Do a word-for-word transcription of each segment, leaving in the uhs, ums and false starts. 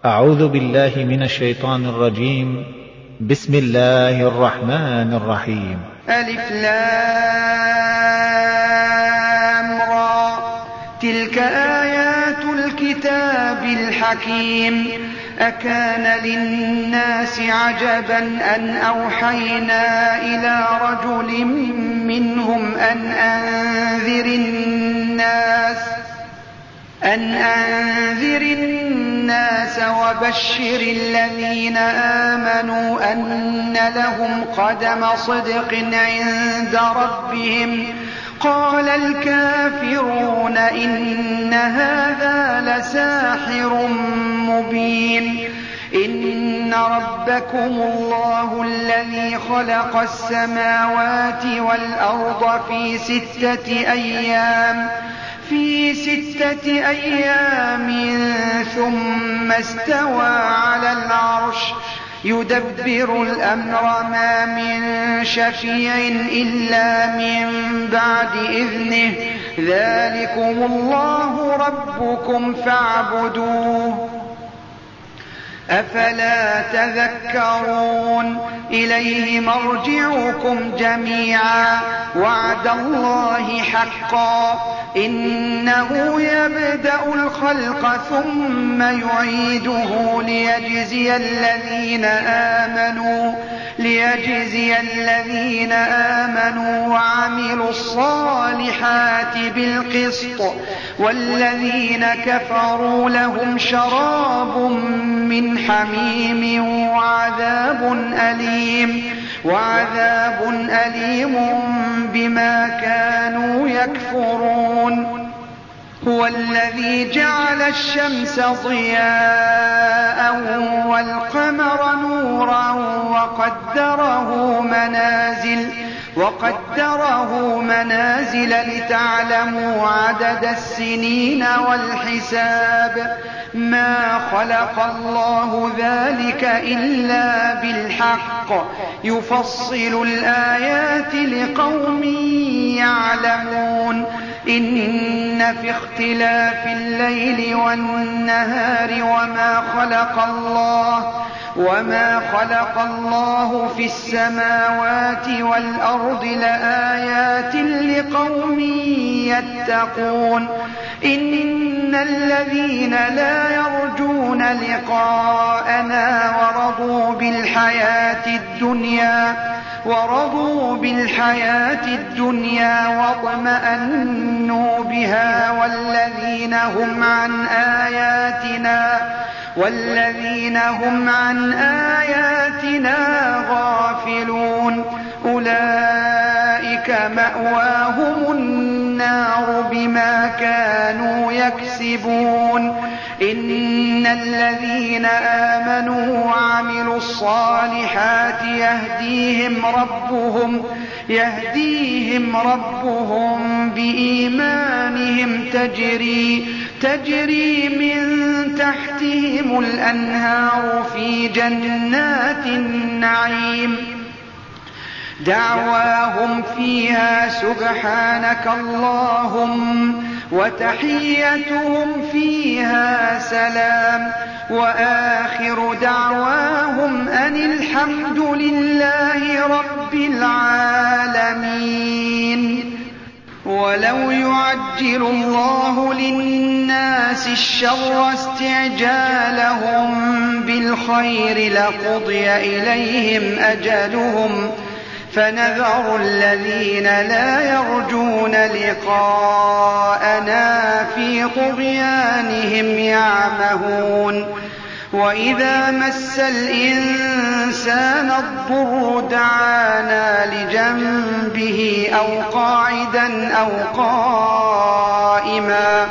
أعوذ بالله من الشيطان الرجيم. بسم الله الرحمن الرحيم. ألف لام را تلك آيات الكتاب الحكيم. أكان للناس عجبا أن أوحينا إلى رجل منهم أن أنذر الناس أن أنذر الناس وبشر الذين آمنوا أن لهم قدم صدق عند ربهم. قال الكافرون إن هذا لساحر مبين. إن ربكم الله الذي خلق السماوات والأرض في ستة أيام في ستة أيام ثم استوى على العرش يدبر الأمر ما من شفيع إلا من بعد إذنه. ذلكم الله ربكم فاعبدوه أفلا تذكرون. إليه مرجعكم جميعا وعد الله حقا. إنه يبدأ الخلق ثم يعيده ليجزي الذين آمنوا ليجزي الذين آمنوا وعملوا الصالحات بالقسط والذين كفروا لهم شراب من حميم وعذاب أليم وعذاب أليم بما كانوا يكفرون. هو الذي جعل الشمس ضياء والقمر نورا وقدره منازل وقدره منازل لتعلموا عدد السنين والحساب. ما خلق الله ذلك إلا بالحق يفصل الآيات لقوم يعلمون. إن في اختلاف الليل والنهار وما خلق الله وما خلق الله في السماوات والأرض لآيات لقوم يتقون. إن الذين لا يرجون لقاءنا ورضوا بالحياة الدنيا ورضوا بالحياة الدنيا واطمأنوا بها والذين هم عن آياتنا والذين هم عن آياتنا غافلون. أولئك مأواهم النار بما كانوا يكسبون. إن الذين آمنوا وعملوا الصالحات يهديهم ربهم يهديهم ربهم بإيمانهم تجري تجري من تحتهم الأنهار في جنات النعيم. دعواهم فيها سبحانك اللهم وتحيتهم فيها سلام وآخر دعواهم أن الحمد لله رب العالمين. ولو يعجل الله للناس الشر استعجالهم بالخير لقضي إليهم أجلهم فنذر الذين لا يرجون لقاءنا في طغيانهم يعمهون. وإذا مس الإنسان الضر دعانا لجنبه أو قاعدا أو قائما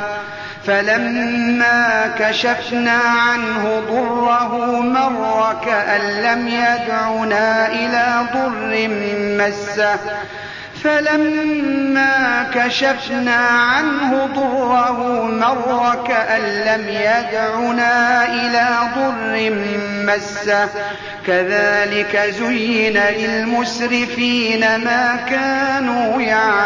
فلما كشفنا عنه ضره مر كأن لم يدعنا إلى ضر مسه فلما كشفنا عنه ضره مر كأن لم يدعنا إلى ضر مسه كذلك زين للمسرفين ما كانوا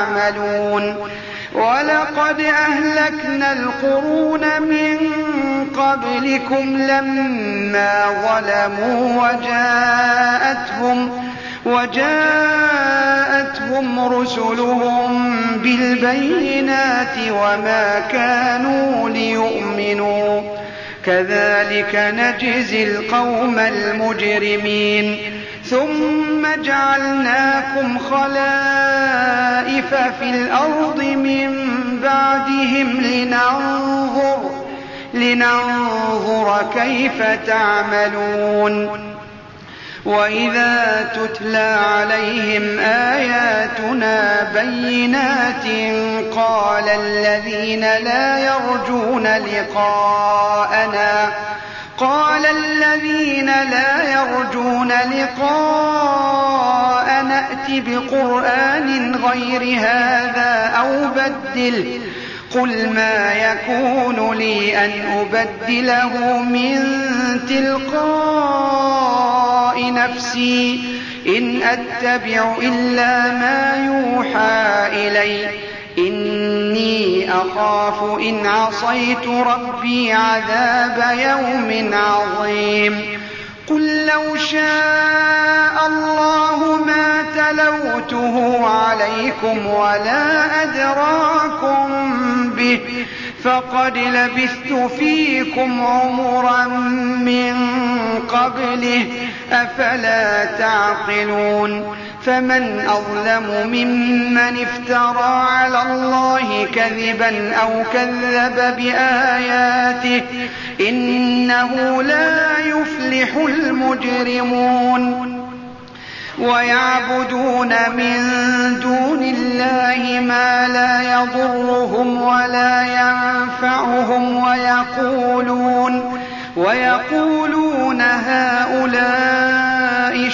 يعملون. ولقد أهلكنا القرون من قبلكم لما ظلموا وجاءتهم, وجاءتهم رسلهم بالبينات وما كانوا ليؤمنوا كذلك نجزي القوم المجرمين ثم جعلناكم خلائف في الأرض من بعدهم لننظر, لننظر كيف تعملون وإذا تتلى عليهم آياتنا بينات قال الذين لا يرجون لقاءنا قال الذين لا يرجون لقاءنا ائت بقرآن غير هذا أو بدله قل ما يكون لي أن أبدله من تلقاء نفسي إن أتبع إلا ما يوحى إلي إني أخاف إن عصيت ربي عذاب يوم عظيم قل لو شاء الله ما تلوته عليكم ولا أدراكم به فقد لبثت فيكم عمرا من قبله أفلا تعقلون فمن أظلم ممن افترى على الله كذبا أو كذب بآياته إنه لا يفلح المجرمون ويعبدون من دون الله ما لا يضرهم ولا ينفعهم ويقولون, ويقولون هؤلاء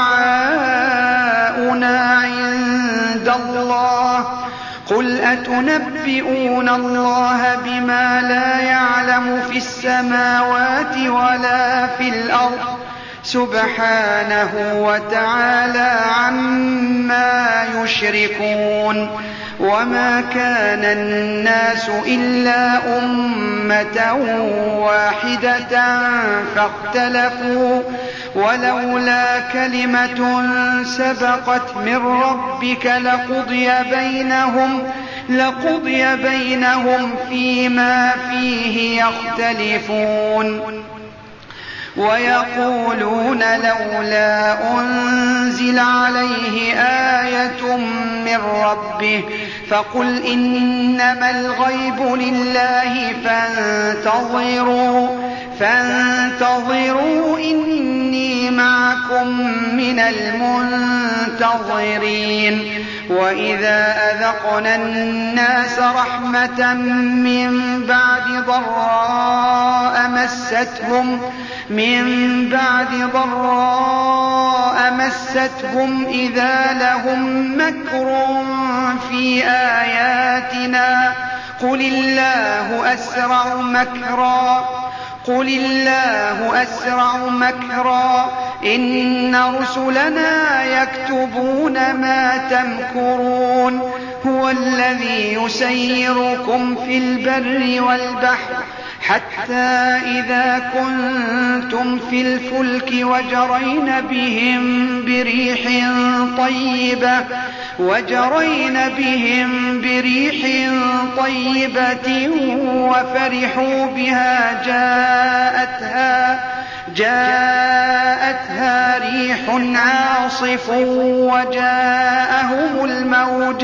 شفعاؤنا عند الله قل أتنبئون الله بما لا يعلم في السماوات ولا في الأرض سبحانه وتعالى عما يشركون وما كان الناس إلا أمة واحدة فاختلفوا ولولا كلمة سبقت من ربك لقضي بينهم لقضي بينهم فيما فيه يختلفون ويقولون لولا أنزل عليه آية من ربه فقل إنما الغيب لله فانتظروا فانتظروا إني معكم من المنتظرين وإذا أذقنا الناس رحمة من بعد ضراء مستهم من بعد ضراء مستهم إذا لهم مكر في آياتنا قل الله أسرع مكرا قل الله أسرع مكرا إن رسلنا يكتبون ما تمكرون هو الذي يسيركم في البر والبحر حتى إذا كنتم في الفلك وجرين بهم بريح طيبة وجرين بهم بريح طيبة وفرحوا بها جاءتها جاءتها ريح عاصف وجاءهم الموج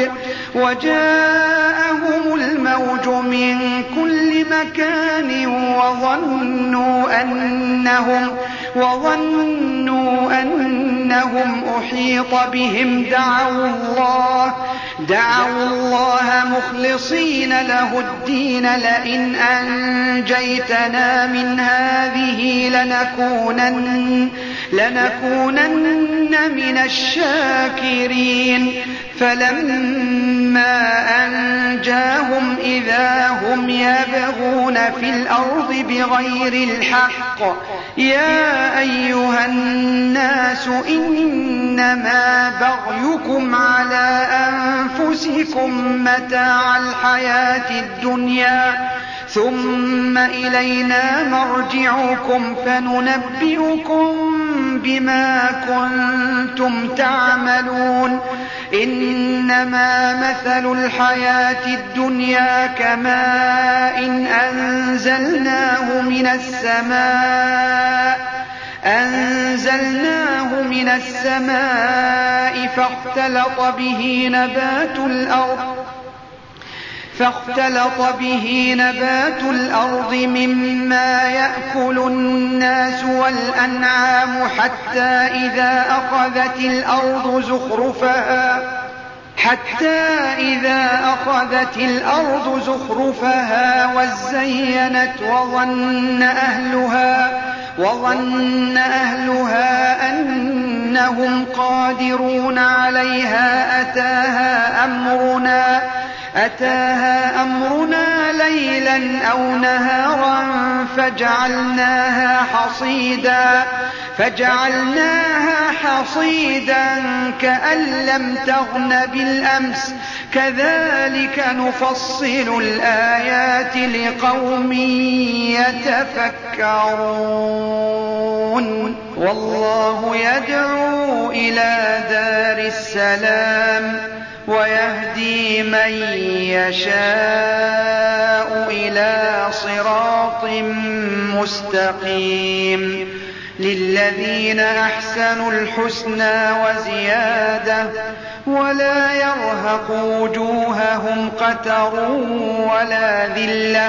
وجاءهم الموج من كل مكان وظنوا أنهم وظنوا أنهم أحيط بهم دعوا الله دعوا الله مخلصين له الدين لئن أنجيتنا من هذه لنكونن لنكونن من الشاكرين فلما أنجاهم إذا هم يبغون في الأرض بغير الحق يا أيها الناس إنما بغيكم على أنفسكم متاع الحياة الدنيا ثم إلينا مرجعكم فننبئكم بما كنتم تعملون إنما مثل الحياة الدنيا كماء أنزلناه من السماء أنزلناه من السماء فاختلط به نبات الأرض فاختلط به نبات الأرض مما يأكل الناس والأنعام حتى إذا أخذت الأرض زخرفها حتى إذا أخذت الأرض زخرفها وزينت وظن أهلها وظن أهلها أنهم قادرون عليها أتاها أمرنا أتاها أمرنا ليلا أو نهارا فجعلناها حصيدا فجعلناها حصيدا كأن لم تغن بالأمس كذلك نفصل الآيات لقوم يتفكرون والله يدعو إلى دار السلام ويهدي من يشاء إلى صراط مستقيم للذين أحسنوا الحسنى وزيادة ولا يرهق وجوههم قتر ولا ذلة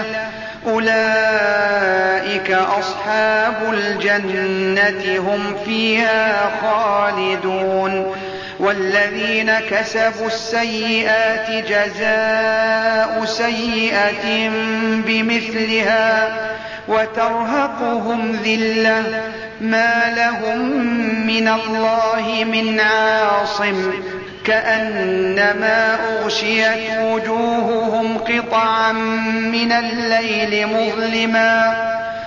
أولئك أصحاب الجنة هم فيها خالدون والذين كسبوا السيئات جزاء سيئة بمثلها وترهقهم ذلة ما لهم من الله من عاصم كأنما أغشيت وجوههم قطعا من الليل مظلما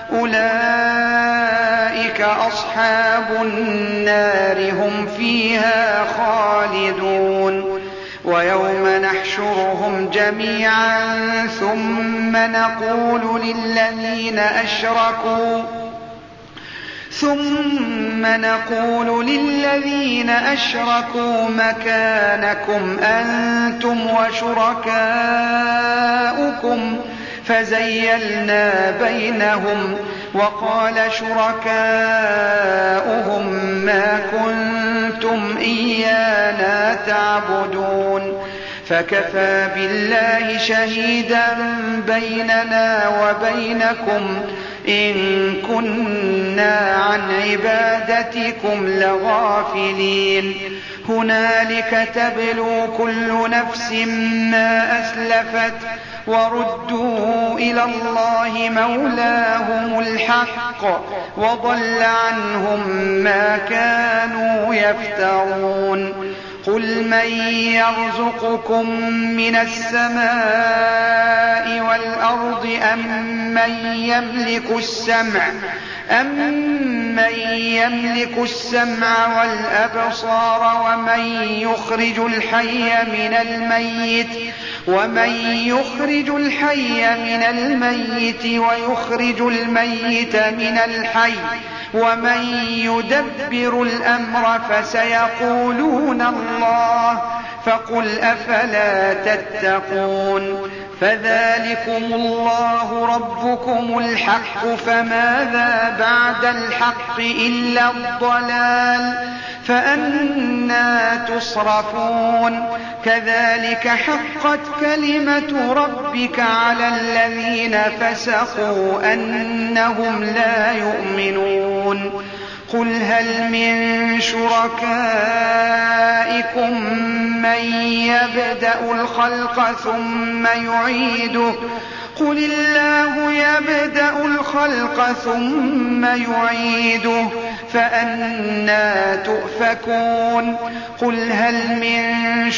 أولئك أصحاب النار هم فيها خالدون ويوم نحشرهم جميعا ثم نقول للذين أشركوا ثم نقول للذين أشركوا مكانكم أنتم وشركاؤكم فزيلنا بينهم وقال شركاؤهم ما كنتم إيانا تعبدون فكفى بالله شهيدا بيننا وبينكم إن كنا عن عبادتكم لغافلين هنالك تبلو كل نفس ما أسلفت وردوا إلى الله مولاهم الحق وضل عنهم ما كانوا يفترون قل من يرزقكم من السماء والأرض أم من يملك السمع أمن يملك السمع والأبصار ومن يخرج الحي من الميت ومن يخرج الحي من الميت ويخرج الميت من الحي ومن يدبر الأمر فسيقولون الله فقل أفلا تتقون فذلكم الله ربكم الحق فماذا بعد الحق إلا الضلال فأنى تصرفون كذلك حقت كلمة ربك على الذين فسقوا أنهم لا يؤمنون قل هل من شركائكم من يبدأ الخلق ثم يعيده قل الله يبدأ الخلق ثم يعيده فأنى تؤفكون قل هل من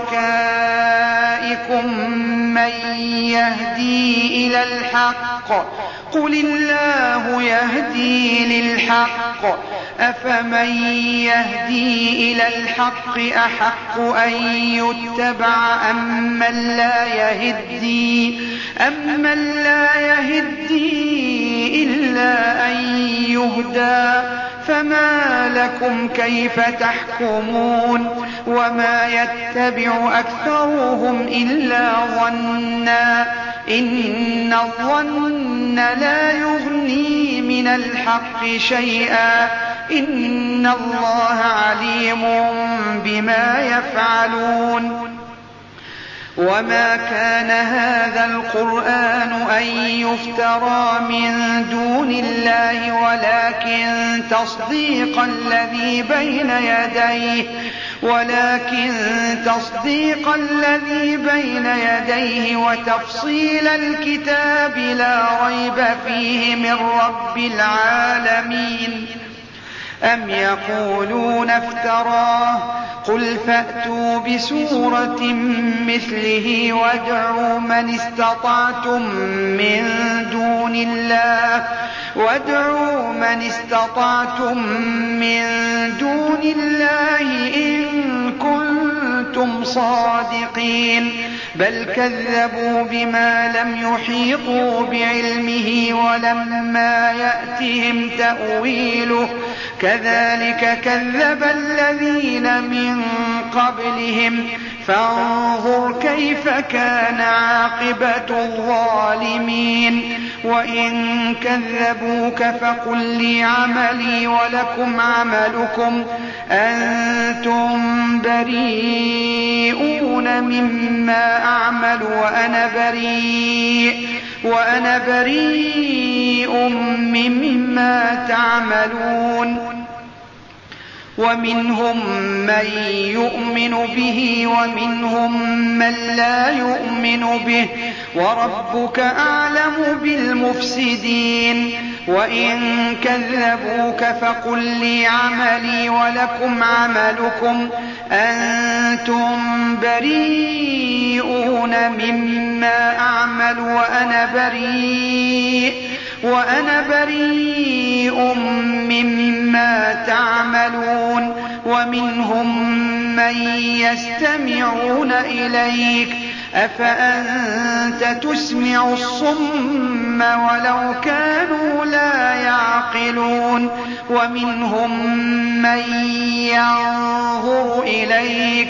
شركائكم من يهدي إلى الحق قل الله يهدي للحق أفمن يهدي إلى الحق أحق أن يتبع أمن لا يهدي أمن لا يهدي إلا أن يهدى فما لكم كيف تحكمون وما يتبع أكثرهم إلا ظنا إن الظن لا يغني من الحق شيئا إن الله عليم بما يفعلون وما كان هذا القرآن أن يفترى من دون الله ولكن تصديق الذي بين يديه ولكن تصديق الذي بين يديه وتفصيل الكتاب لا ريب فيه من رب العالمين أم يقولون افتراه قل فأتوا بسورة مثله وادعوا من استطعتم من دون الله وادعوا من استطعتم من دون الله إن كنتم صادقين بل كذبوا بما لم يحيطوا بعلمه ولما يأتهم تأويله كذلك كذب الذين من قبلهم فانظر كيف كان عاقبة الظالمين وإن كذبوك فقل لي عملي ولكم عملكم أنتم بريئون مما أعمل وأنا بريء وأنا بريء مما تعملون ومنهم من يؤمن به ومنهم من لا يؤمن به وربك أعلم بالمفسدين وإن كذبوك فقل لي عملي ولكم عملكم أنتم بريئون مما أعمل وأنا بريء وأنا بريء مما تعملون ومنهم من يستمعون إليك أفأنت تسمع الصم ولو كانوا لا يعقلون ومنهم من ينظر إليك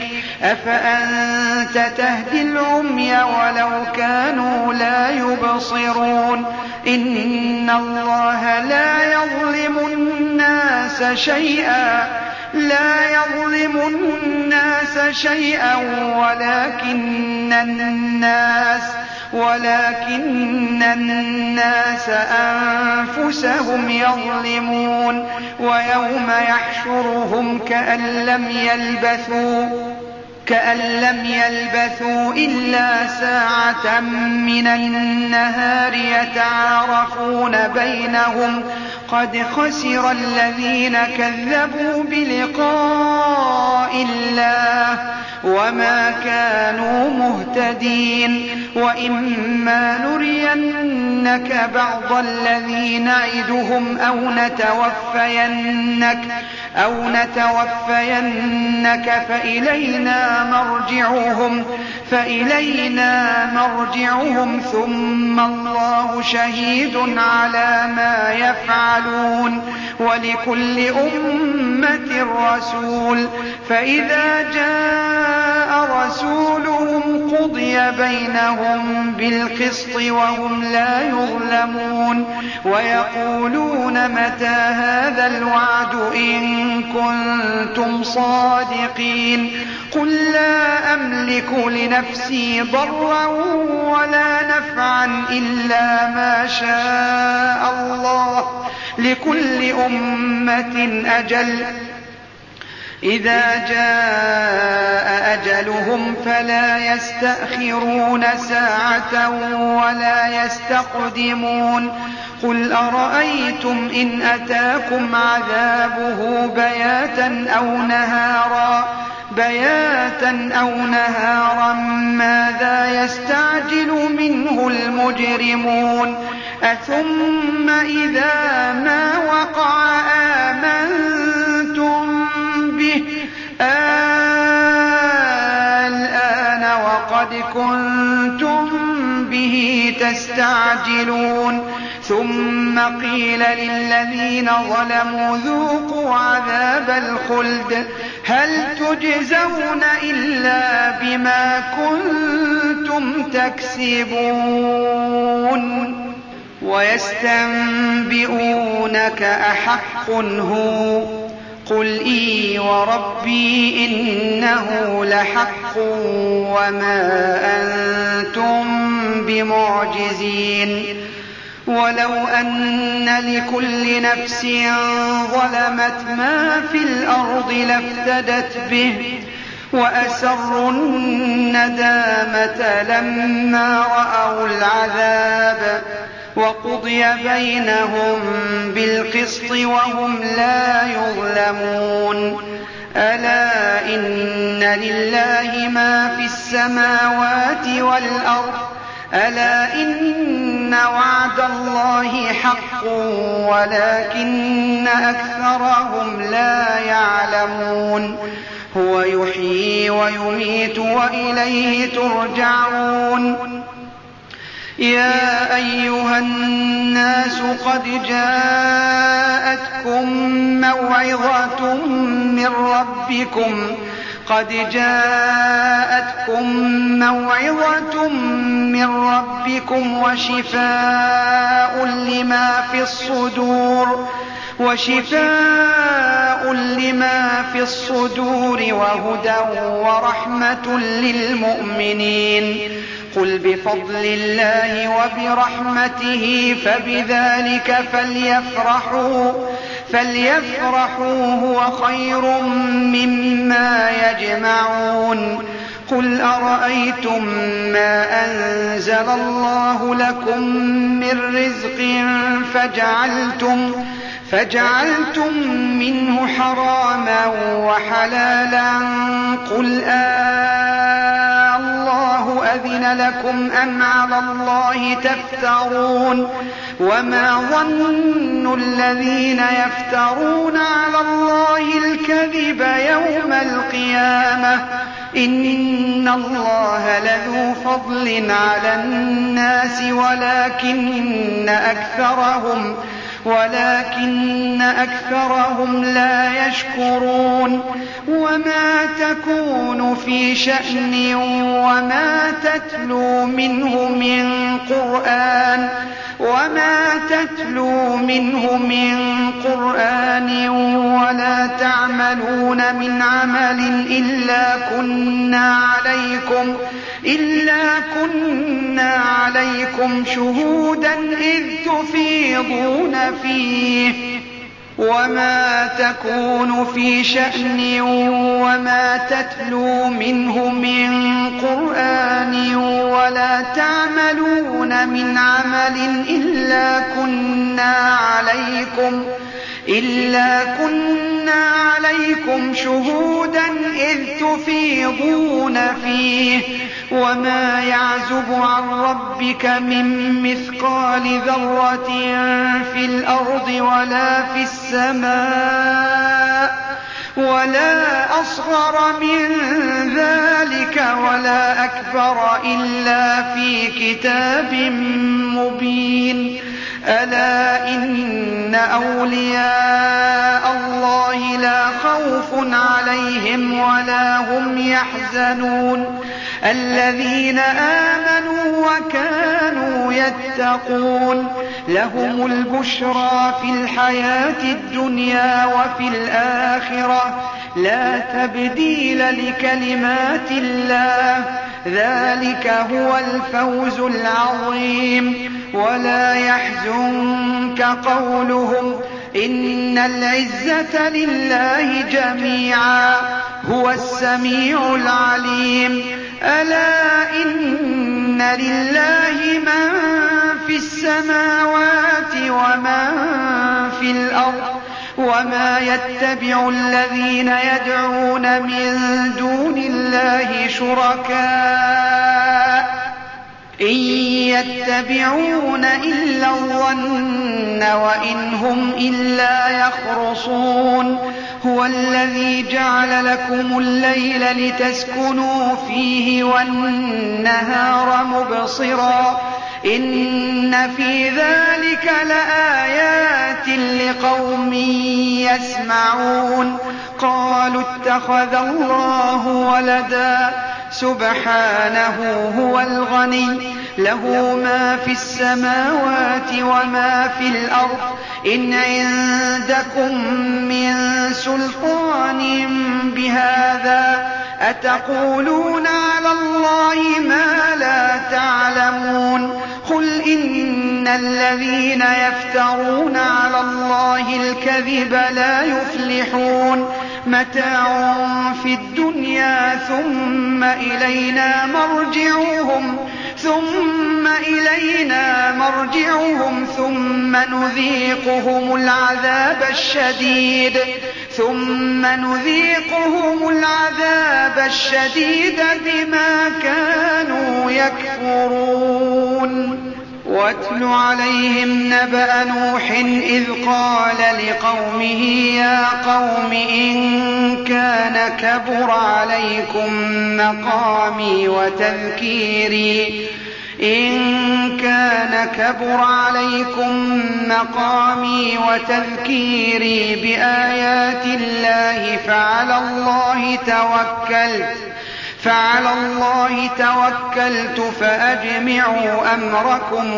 أفأنت تهدي العمي ولو كانوا لا يبصرون إن الله لا يظلم الناس شيئا لا يظلم الناس شيئا ولكن الناس ولكن الناس أنفسهم يظلمون ويوم يحشرهم كأن لم يلبثوا كأن لم يلبثوا إلا ساعة من النهار يتعارفون بينهم قد خسر الذين كذبوا بلقاء الله وما كانوا مهتدين وإما نرينك بعض الذي نعدهم أو نتوفينك أو نتوفينك فإلينا مرجعهم فإلينا مرجعهم ثم الله شهيد على ما يفعلون ولكل أمة رسول فإذا جاء رسولهم قضي بينهم بالقسط وهم لا يظلمون ويقولون متى هذا الوعد إن كنتم صادقين قل لا أملك لنفسي ضرا ولا نفعا إلا ما شاء الله لكل أمة أجل إذا جاء أجلهم فلا يستأخرون ساعة ولا يستقدمون قل أرأيتم إن أتاكم عذابه بياتا أو نهارا بياتا أو نهارا ماذا يستعجل منه المجرمون أثم إذا ما وقع آمنتم تستعجلون ثم قيل للذين ظلموا ذوقوا عذاب الخلد هل تجزون إلا بما كنتم تكسبون ويستنبئونك أحق هو قل إي وربي إنه لحق وما أنتم بمعجزين ولو أن لكل نفس ظلمت ما في الأرض لافتدت به وأسروا الندامة لما رأوا العذاب وقضي بينهم بالقسط وهم لا يظلمون ألا إن لله ما في السماوات والأرض ألا إن وعد الله حق ولكن أكثرهم لا يعلمون هو يحيي ويميت وإليه ترجعون يا أيها الناس قد جاءتكم موعظة من ربكم قد جاءتكم موعظة من ربكم وشفاء لما في الصدور وشفاء لما في الصدور وهدى ورحمة للمؤمنين قل بفضل الله وبرحمته فبذلك فليفرحوا فليفرحوا هو خير مما يجمعون قل أرأيتم ما أنزل الله لكم من رزق فجعلتم فجعلتم منه حراما وحلالا قل آه الله أذن لكم أم على الله تفترون وما ظن الذين يفترون على الله الكذب يوم القيامة إن الله لذو فضل على الناس ولكن أكثرهم ولكن أكثرهم لا يشكرون وما تكون في شأن وما تتلو منه من قرآن وما تتلو منه من قرآن ولا تعملون من عمل إلا كنا عليكم إلا كنا عليكم شهودا إذ تفيضون فيه وما تكون في شأن وما تتلو منه من قرآن ولا تعملون من عمل إلا كنا عليكم إلا كنا عليكم شهودا إذ تفيضون فيه وما يعزب عن ربك من مثقال ذرة في الأرض ولا في السماء ولا أصغر من ذلك ولا أكبر إلا في كتاب مبين ألا إن أولياء الله لا خوف عليهم ولا هم يحزنون الذين آمنوا وكانوا يتقون لهم البشرى في الحياة الدنيا وفي الآخرة لا تبديل لكلمات الله ذلك هو الفوز العظيم ولا يحزنك قولهم إن العزة لله جميعا هو السميع العليم ألا إن لله من في السماوات ومن في الأرض وما يتبع الذين يدعون من دون الله شركاء إن يتبعون إلا الظن وإن هم إلا يخرصون هو الذي جعل لكم الليل لتسكنوا فيه والنهار مبصرا إن في ذلك لآيات لقوم يسمعون قالوا اتخذ الله ولدا سبحانه هو الغني له ما في السماوات وما في الأرض إن عندكم من سلطان بهذا أتقولون على الله ما لا تعلمون قل إن الذين يفترون على الله الكذب لا يفلحون متاع في الدنيا ثم إلينا مرجعهم ثم إلينا مرجعهم ثم نذيقهم العذاب الشديد ثم نذيقهم العذاب الشديد بما كانوا يكفرون واتل عليهم نبأ نوح إذ قال لقومه يا قوم إن كان كبر عليكم مقامي وتذكيري إن كان كبر عليكم مقامي وتذكيري بآيات الله فعلى الله توكلت فعلى الله توكلت فأجمعوا أمركم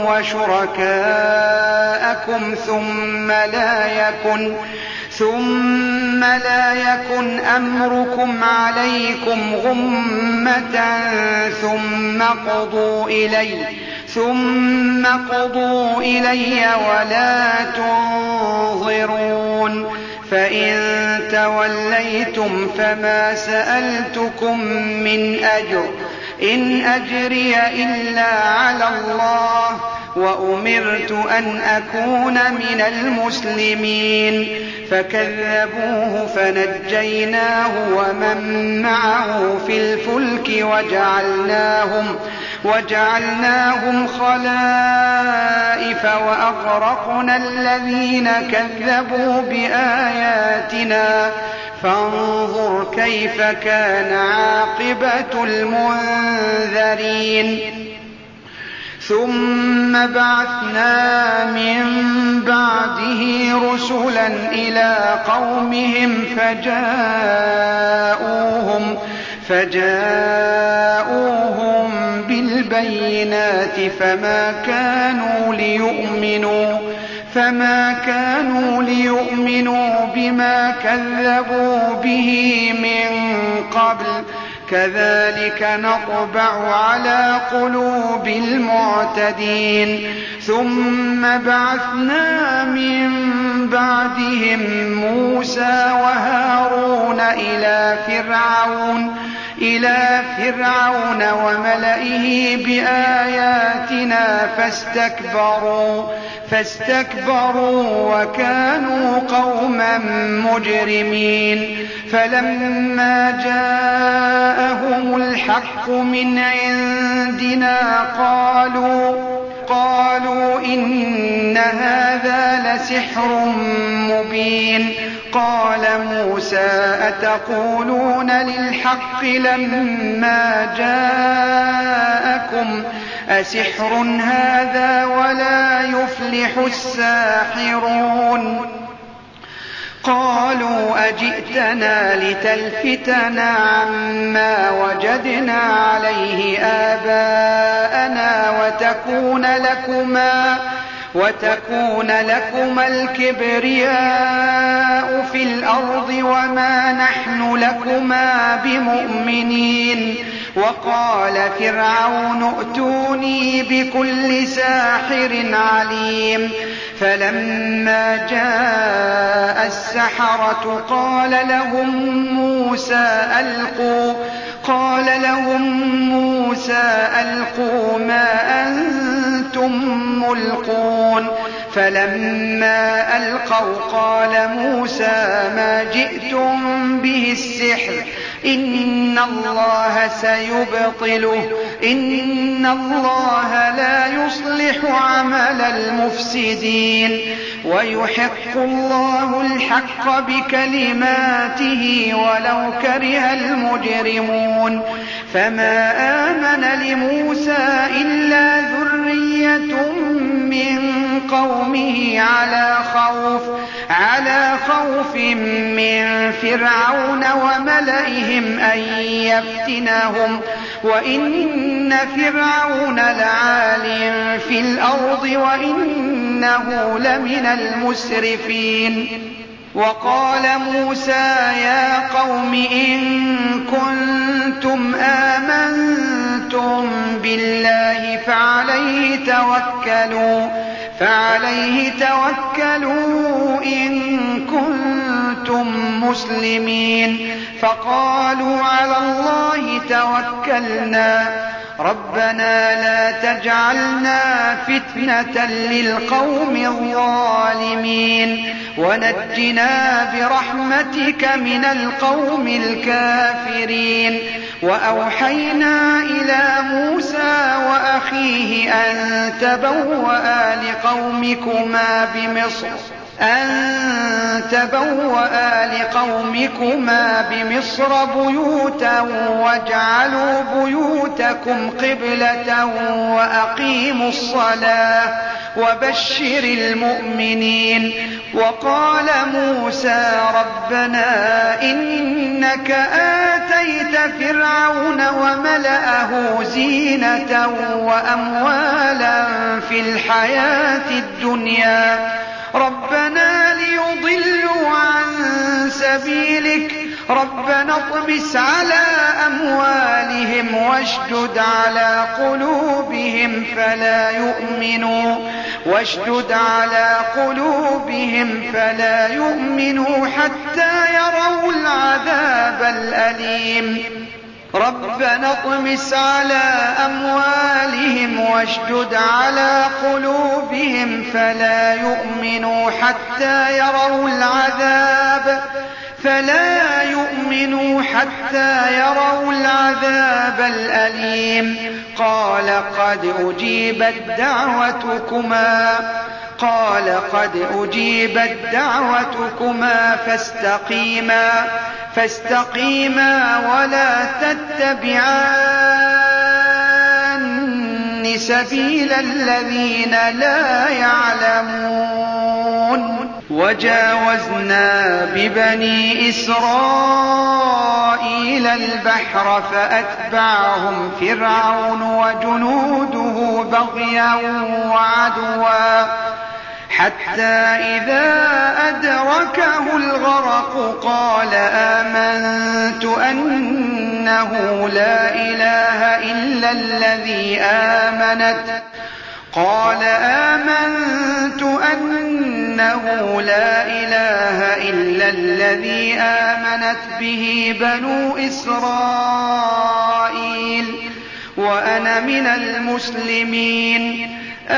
وشركاءكم ثم لا يكن ثم لا يكن أمركم عليكم غمة ثم قضوا إلي ثم قضوا إلي ولا تنظرون فإن توليتم فما سألتكم من أجر إن أجري إلا على الله وأمرت أن أكون من المسلمين فكذبوه فنجيناه ومن معه في الفلك وجعلناهم وجعلناهم خلائف وأغرقنا الذين كذبوا بآياتنا فانظر كيف كان عاقبة المنذرين ثم بعثنا من بعده رسلا إلى قومهم فجاءوهم فجاءوهم بالبينات فما كانوا ليؤمنوا فما كانوا ليؤمنوا بما كذبوا به من قبل كذلك نطبع على قلوب المعتدين ثم بعثنا من بعدهم موسى وهارون إلى فرعون إلى فرعون وملئه بآياتنا فاستكبروا فاستكبروا وكانوا قوما مجرمين فلما جاءهم الحق من عندنا قالوا قالوا إن هذا لسحر مبين قال موسى أتقولون للحق لما جاءكم أسحر هذا ولا يفلح الساحرون قالوا أجئتنا لتلفتنا عما وجدنا عليه آباءنا وتكون لكما وتكون لكما الكبرياء في الأرض وما نحن لكما بمؤمنين وقال فرعون ائتوني بكل ساحر عليم فلما جاء السحرة قال لهم موسى ألقوا قال لهم موسى ألقوا ما أنتم ملقون فلما ألقوا قال موسى ما جئتم به السحر إن الله سيبطله إن الله لا يصلح عمل المفسدين ويحق الله الحق بكلماته ولو كره المجرمون فما آمن لموسى إلا ذرية بقية من قومه على خوف على خوف من فرعون وملئهم أن يفتنهم وإن فرعون لعال في الأرض وإنه لمن المسرفين. وقال موسى يا قوم إن كنتم آمنتم بالله فعليه توكلوا فعليه توكلوا إن كنتم مسلمين. فقالوا على الله توكلنا ربنا لا تجعلنا فتنة للقوم الظالمين ونجنا برحمتك من القوم الكافرين. وأوحينا إلى موسى وأخيه أن تبوأ لقومكما بمصر أن تبوأ لقومكما بمصر بيوتا واجعلوا بيوتكم قبلة وأقيموا الصلاة وبشر المؤمنين. وقال موسى ربنا إنك آتيت فرعون وملأه زينة وأموالا في الحياة الدنيا ربنا ليضلوا عن سبيلك ربنا اطمس على أموالهم واشدد على قلوبهم فلا يؤمنوا واشدد على قلوبهم فلا يؤمنوا حتى يروا العذاب الأليم ربنا اطمس على أموالهم واشدد على قلوبهم فلا يؤمنوا حتى يروا العذاب فلا يؤمنوا حتى يروا العذاب الأليم. قال قد أجيبت دعوتكما قال قد أجيبت دعوتكما فاستقيما فاستقيما ولا تتبعان سبيل الذين لا يعلمون. وجاوزنا ببني إسرائيل البحر فأتبعهم فرعون وجنوده بغيا وعدوا حتى إذا أدركه الغرق قال آمنت أنه لا إله إلا الذي آمنت قال آمنت أنه لا إله إلا الذي آمنت به بنو إسرائيل وأنا من المسلمين.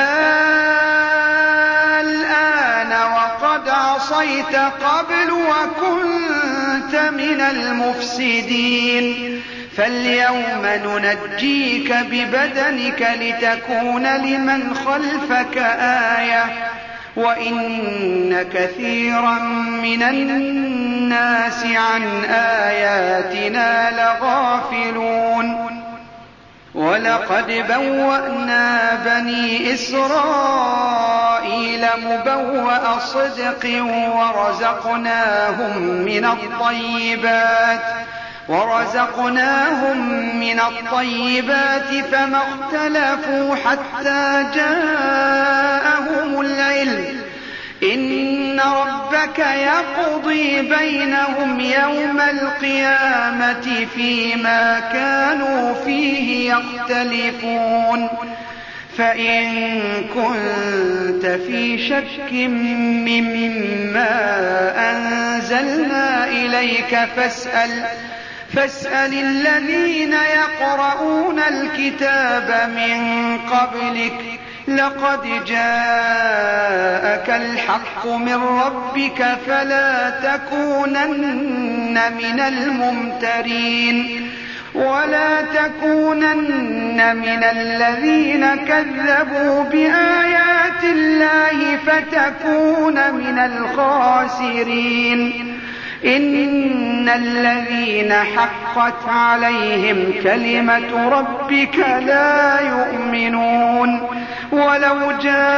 الآن وقد عصيت قبل وكنت من المفسدين فاليوم ننجيك ببدنك لتكون لمن خلفك آية وإن كثيرا من الناس عن آياتنا لغافلون. ولقد بوأنا بني إسرائيل مبوأ صدق ورزقناهم من الطيبات ورزقناهم من الطيبات فما اختلفوا حتى جاءهم العلم إن ربك يقضي بينهم يوم القيامة فيما كانوا فيه يختلفون. فإن كنت في شك مما أنزلنا إليك فاسأل فاسأل الذين يقرؤون الكتاب من قبلك لقد جاءك الحق من ربك فلا تكونن من الممترين ولا تكونن من الذين كذبوا بآيات الله فتكون من الخاسرين. إن الذين حقت عليهم كلمة ربك لا يؤمنون ولو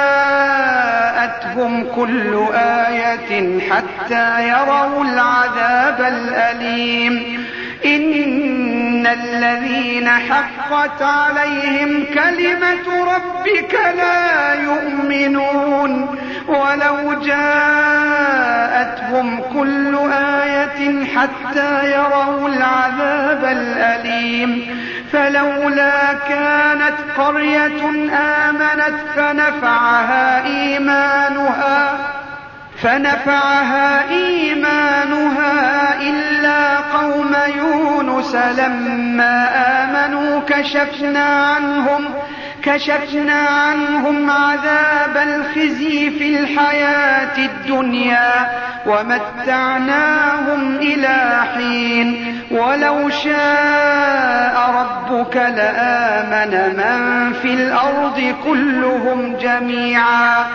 جاءتهم كل آية حتى يروا العذاب الأليم إن الذين حقت عليهم كلمة ربك لا يؤمنون ولو جاءتهم كل آية حتى يروا العذاب الأليم فلولا كانت قرية آمنت فنفعها إيمانها فنفعها إيمانها إلا قوم يونس لما آمنوا كشفنا عنهم كشفنا عنهم عذاب الخزي في الحياة الدنيا ومتعناهم إلى حين ولو شاء ربك لآمن من في الأرض كلهم جميعا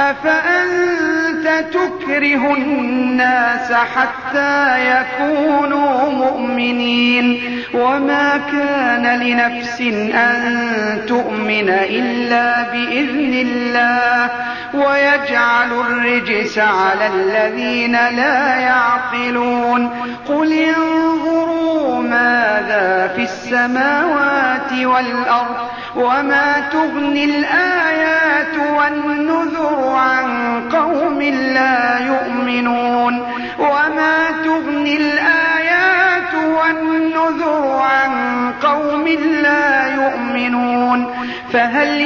أفأنت تكره الناس حتى يكونوا مؤمنين وما كان لنفس أن تؤمن إلا بإذن الله ويجعل الرجس على الذين لا يعقلون قل انظروا ماذا في السماوات والأرض وما تغني الآيات والنذر عن قوم لا يؤمنون وما تغني الآيات والنذر عن قوم لا يؤمنون فهل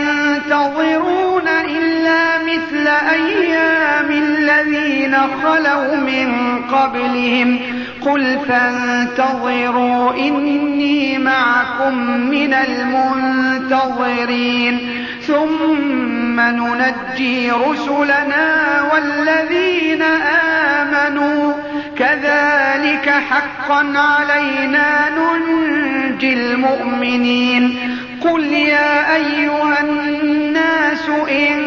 ينتظرون إلا مثل أيام الذين خلوا من قبلهم قل فانتظروا إني معكم من المنتظرين ثم ننجي رسلنا والذين آمنوا كذلك حقا علينا ننجي المؤمنين قل يا أيها الناس إن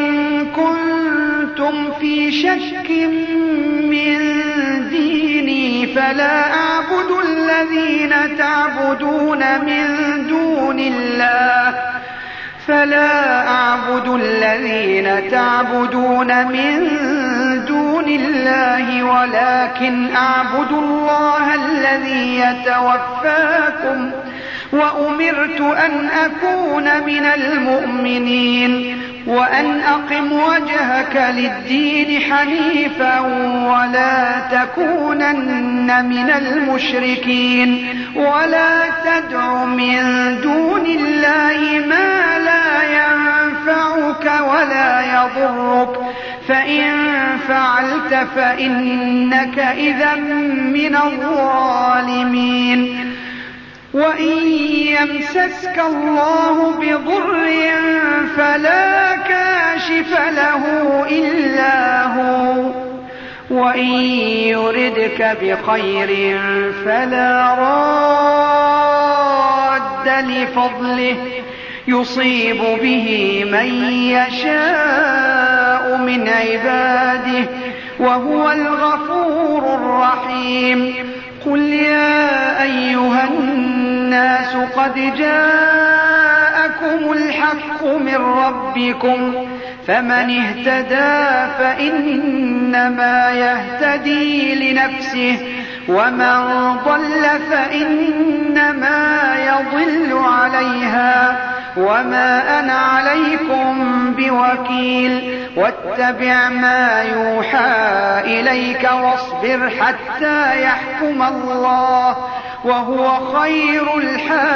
كنتم في شك من ديني فلا أعبد الذين تعبدون من دون الله فلا أعبد الذين تعبدون من دون الله ولكن أعبد الله الذي يتوفاكم وأمرت أن أكون من المؤمنين وأن أقم وجهك للدين حنيفا ولا تكونن من المشركين ولا تدع من دون الله ما لا ينفعك ولا يضرك فإن فعلت فإنك إذا من الظالمين وإن يمسسك الله بضر فلا كاشف له إلا هو وإن يردك بخير فلا راد لفضله يصيب به من يشاء من عباده وهو الغفور الرحيم قل يا أيها الناس قد جاءكم الحق من ربكم فمن اهتدى فإنما يهتدي لنفسه ومن ضل فإنما يضل عليها وما أنا عليكم بوكيل واتبع ما يوحى إليك واصبر حتى يحكم الله وهو خير الحاكمين